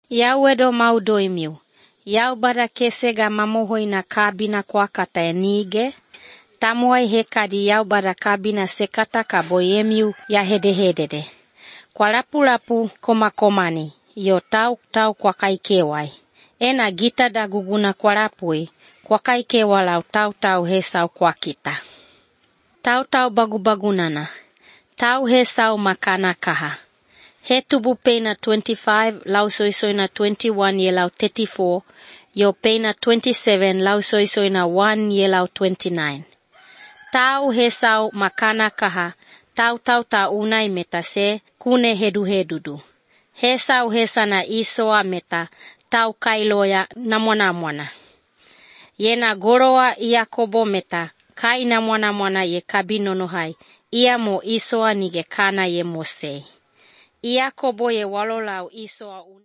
Yauedo maudoimiu. Yaubada kesega mamohoina kabina kwa kata enige. Tamuai hekadi yaubada kabina sekata kaboyemiu ya hedehedede. Kwa lapu komakomani. Yo tau kwa kaikewai. Ena gita da guguna kwa lapui. Kwa kaikewa lau tau hesau kwa kita. Tau bagubagunana. Tau hesau makana kaha. He tubu peina 25, lau soisoina 21 ye lau 34, yo peina 27, lau soisoina 1 ye lau 29. Tau hesau makana kaha, tau ta unai meta se, kune hedudu. Hesau hesana isoa meta, tau kailoya namwana. Yena goroa Yakobo meta, kai namwana ye kabinonohai, ia mo isoa nige kana ye Mose. Yakobo ye walolau isoa